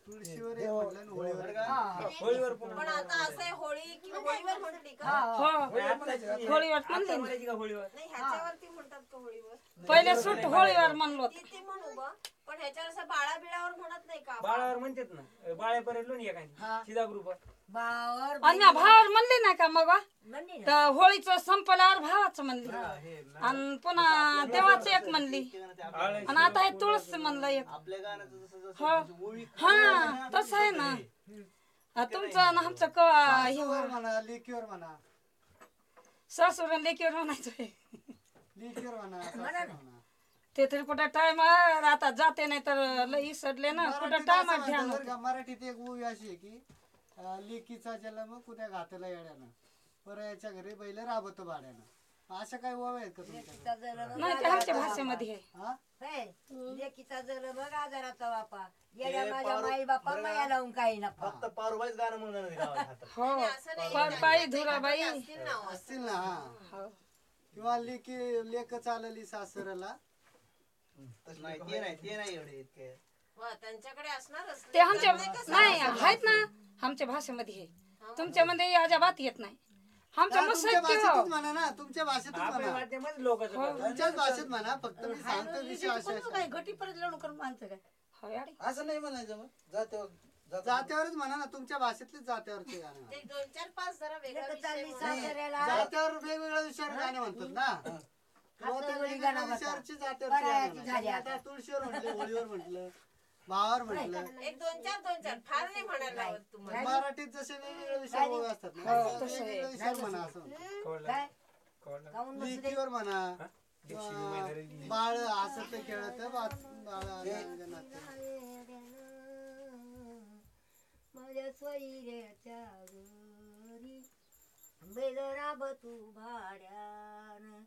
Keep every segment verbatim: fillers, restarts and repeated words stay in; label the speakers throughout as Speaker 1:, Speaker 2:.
Speaker 1: तुळशीवर एक म्हटलं आणि होळीवर
Speaker 2: होळीवर
Speaker 3: पण आता असं आहे होळी किंवा होळीवर म्हटली का
Speaker 4: होळीवर म्हणली
Speaker 2: का होळीवर
Speaker 3: नाही ह्याच्यावरती म्हणतात का होळीवर
Speaker 4: पहिले सुट होळीवर म्हणलो
Speaker 3: ती ती म्हणू बा पण ह्याच्यावर असं बाळा बिळावर म्हणत नाही का
Speaker 2: बाळावर म्हणतात ना बाळ्यापर्यंत लोणी एखादी सीधा ग्रुप
Speaker 5: बावर
Speaker 4: आणि म्या भावावर म्हणली नाही का मग तर होळीचं संपल्यावर भावाचं म्हणली आणि पुन्हा देवाच एक म्हणली आणि आता हे तुळस म्हणलं एक
Speaker 1: आपल्या गाण्याचं जसं
Speaker 4: हो
Speaker 1: जसं
Speaker 4: हा तसं आहे ना आ, तुमचं आणि आमचं कवा हे
Speaker 1: सासूवर म्हणा लेकीवर म्हणा
Speaker 4: सासूर लेकीवर म्हणायचं
Speaker 1: लेकीवर म्हणा सासूवर म्हणा
Speaker 4: ते तरी कुठं टाइम आता जाते नाही तर लई सडले ना कुठं
Speaker 1: मराठीत
Speaker 4: टाइम
Speaker 1: असं
Speaker 4: ध्यान
Speaker 1: म्हणतात
Speaker 4: होतं.
Speaker 1: बरं का, मराठीत एक उभी अशी आहे की अं, लेकीचा जन्म कुठ्या घातला येड्यानं परयाच्या घरी बैल राबतो भाड्यानं अशा काही ओव्या आहेत का तुमच्याकडे
Speaker 4: नाही ते आमच्या भाषेमध्ये आहे
Speaker 1: हा
Speaker 5: लेकीचा जर बघ आजाराचा बापा येड्या माझ्या माई बापा माया लावून काही नका
Speaker 6: फक्त पारुबाईच गाणं म्हणून गाणं गावात
Speaker 4: हो
Speaker 3: आणि असं नाही
Speaker 4: पण बाई धुराबाई
Speaker 3: असतील ना हो.
Speaker 1: असतील ना हा किंवा लेकी लेक चालली सासऱ्याला
Speaker 6: नाही ते नाही ते नाही एवढे इतके
Speaker 3: वा, त्यांच्याकडे असणारच
Speaker 4: ते आमच्या नाही आहेत ना आमच्या भाषेमध्ये आहे तुमच्यामध्ये अजिबात येत नाही आमच्या
Speaker 1: हा,
Speaker 4: मस्त
Speaker 1: तुमच्या
Speaker 4: किंवा
Speaker 1: भाषेतच म्हणा ना तुमच्या भाषेतच
Speaker 2: आपल्या
Speaker 1: म्हणा
Speaker 2: माध्यमात लोक
Speaker 1: तुमच्याच भाषेत म्हणा फक्त मी सांगतो विषय अशा अशा.
Speaker 5: काय घटी परत लढू करून माणसं काय
Speaker 4: हो याडी.
Speaker 6: असं नाही म्हणायचं मग जात्यावर जात्यावर-
Speaker 1: जात्यावरच म्हणा ना तुमच्या भाषेतलीच जात्यावरचे गाणं म्हणा.
Speaker 3: ते दोन चार पाच जरा वेगळा
Speaker 5: लेकं
Speaker 3: विषय
Speaker 5: चालली
Speaker 3: बोला.
Speaker 5: सासऱ्याला
Speaker 1: जात्यावर वेगवेगळ्या विषयावर गाणे म्हणतात ना किंवा ते
Speaker 5: हातावर
Speaker 1: वेगवेगळ्या
Speaker 5: गाणं
Speaker 1: विषयावरची
Speaker 5: म्हणतात.
Speaker 1: जात्यावरची गाणी
Speaker 5: बऱ्याची झाली
Speaker 1: म्हणतात. आता तुळशीवर म्हटलं होळीवर म्हटलं भावावर म्हटलं
Speaker 3: एक दोन चार दोन चार फार नाही म्हणायला लावत तुम्हाला
Speaker 1: मराठीत जसे वेगवेगळे विषय ओवे असतात ना तसे वेगवेगळे विषयावर म्हणा असं म्हणतात.
Speaker 5: काय
Speaker 2: कळलं
Speaker 5: काऊन बसले
Speaker 1: लेकीवर म्हणा
Speaker 2: दिवशी
Speaker 1: किंवा
Speaker 2: मैदानी
Speaker 1: बाळ हसत खेळत बाळ नाचत.
Speaker 5: माझ्या सोयऱ्याच्या घरी बेदराब तू भाड्यान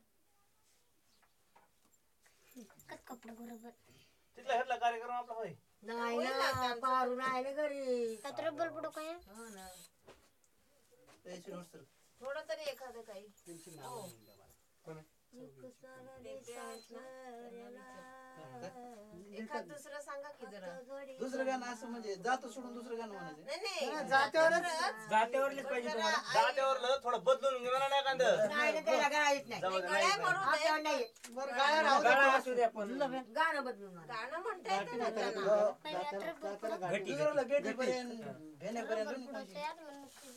Speaker 6: तिथला ह्यातला कार्यक्रम आपला होय
Speaker 5: नाही ना पारू नाही ना घरी हो ना
Speaker 6: त्याची नोट्स तर.
Speaker 3: थोडं तरी एखादं काही
Speaker 1: त्यांची नावं म्हणलं मला.
Speaker 3: एखाद दुसरं सांगा की जरा
Speaker 6: दुसरं गाणं असं म्हणजे जातो सोडून दुसरं गाणं म्हणायचं
Speaker 3: नाही नाही
Speaker 1: जात्यावरच
Speaker 2: जात्यावरलीच पाहिजे तुम्हाला
Speaker 6: जात्यावर थोडं बदलून म्हणा नाही एखादं
Speaker 5: नाही ना त्याला गाळीत नाही
Speaker 3: गळ्या म्हणू दे.
Speaker 5: आपल्यावर नाही
Speaker 1: बरं गाणं राहू दे.
Speaker 2: गाणं असू द्या पण
Speaker 5: गाणं बदलून म्हणा.
Speaker 3: गाणं म्हणता येतं ना त्यांना
Speaker 1: जात्याला- जात्याला गाणी
Speaker 2: घटी
Speaker 6: दुसऱ्याला गेटीपर्यंत भेण्यापर्यंत